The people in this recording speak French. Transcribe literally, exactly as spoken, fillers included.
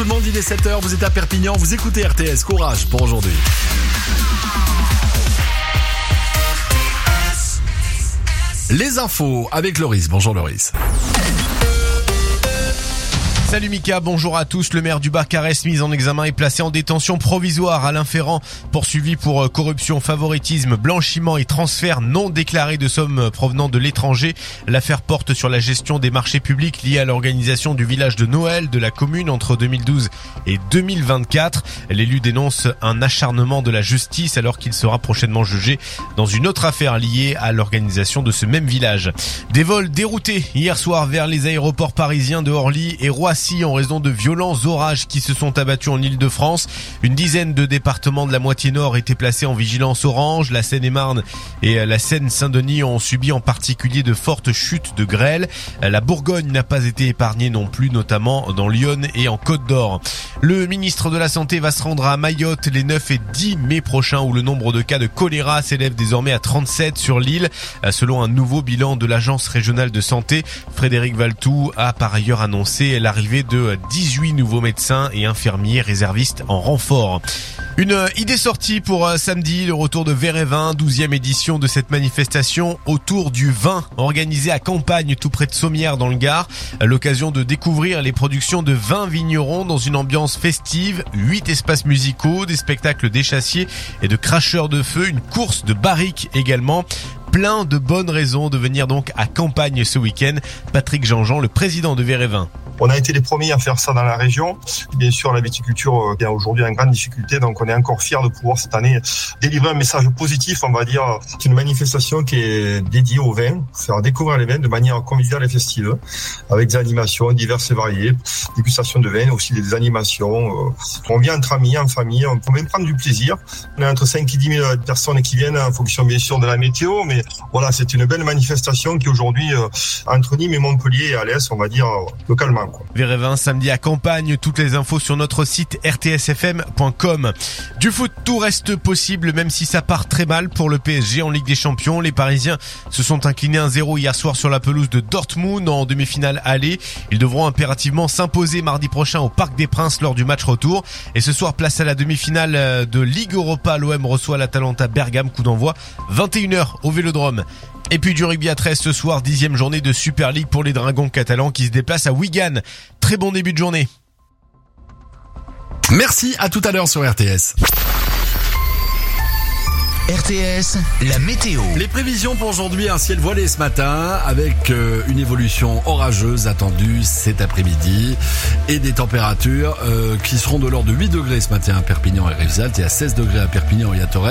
tout le monde, il est sept heures, vous êtes à Perpignan, vous écoutez R T S, courage pour aujourd'hui. Les infos avec Loris. Bonjour Loris. Salut Mika, bonjour à tous. Le maire du Barcarès mis en examen et placé en détention provisoire. Alain Ferrand, poursuivi pour corruption, favoritisme, blanchiment et transfert non déclaré de sommes provenant de l'étranger. L'affaire porte sur la gestion des marchés publics liés à l'organisation du village de Noël de la commune entre deux mille douze et deux mille vingt-quatre. L'élu dénonce un acharnement de la justice alors qu'il sera prochainement jugé dans une autre affaire liée à l'organisation de ce même village. Des vols déroutés hier soir vers les aéroports parisiens de Orly et Roissy en raison de violents orages qui se sont abattus en Île-de-France. Une dizaine de départements de la moitié nord étaient placés en vigilance orange. La Seine-et-Marne et la Seine-Saint-Denis ont subi en particulier de fortes chutes de grêle. La Bourgogne n'a pas été épargnée non plus, notamment dans l'Yonne et en Côte d'Or. Le ministre de la Santé va se rendre à Mayotte les neuf et dix mai prochains où le nombre de cas de choléra s'élève désormais à trente-sept sur l'île. Selon un nouveau bilan de l'Agence régionale de santé, Frédéric Valtou a par ailleurs annoncé l'arrivée de dix-huit nouveaux médecins et infirmiers réservistes en renfort. Une idée sortie pour samedi, le retour de Verre et Vin, douzième édition de cette manifestation autour du vin, organisée à Campagne, tout près de Sommières dans le Gard. L'occasion de découvrir les productions de vins vignerons dans une ambiance festive, huit espaces musicaux, des spectacles d'échassiers et de cracheurs de feu, une course de barriques également. Plein de bonnes raisons de venir donc à Campagne ce week-end. Patrick Jean-Jean, le président de Verre et Vin. On a été les premiers à faire ça dans la région. Bien sûr, la viticulture est aujourd'hui en grande difficulté, donc on est encore fiers de pouvoir cette année délivrer un message positif, on va dire. C'est une manifestation qui est dédiée au vin, faire découvrir les vins de manière conviviale et festive, avec des animations diverses et variées, dégustation de vin, aussi des animations. On vient entre amis, en famille, on peut même prendre du plaisir. On a entre cinq et dix mille personnes qui viennent en fonction bien sûr de la météo, mais voilà, c'est une belle manifestation qui aujourd'hui, entre Nîmes et Montpellier et Alès, on va dire localement. Verre et Vin samedi à Campagne, toutes les infos sur notre site r t s f m point com. Du foot, tout reste possible même si ça part très mal pour le P S G en Ligue des Champions. Les Parisiens se sont inclinés un zéro hier soir sur la pelouse de Dortmund en demi-finale aller. Ils devront impérativement s'imposer mardi prochain au Parc des Princes lors du match retour. Et ce soir, place à la demi-finale de Ligue Europa. L'O M reçoit l'Atalanta Bergame, coup d'envoi vingt et une heures au Vélodrome. Et puis du rugby à treize ce soir, dixième journée de Super League pour les Dragons catalans qui se déplacent à Wigan. Très bon début de journée. Merci, à tout à l'heure sur R T S. R T S, la météo. Les prévisions pour aujourd'hui, un ciel voilé ce matin avec euh, une évolution orageuse attendue cet après-midi et des températures euh, qui seront de l'ordre de huit degrés ce matin à Perpignan et Rivesaltes et à seize degrés à Perpignan et à Torrey.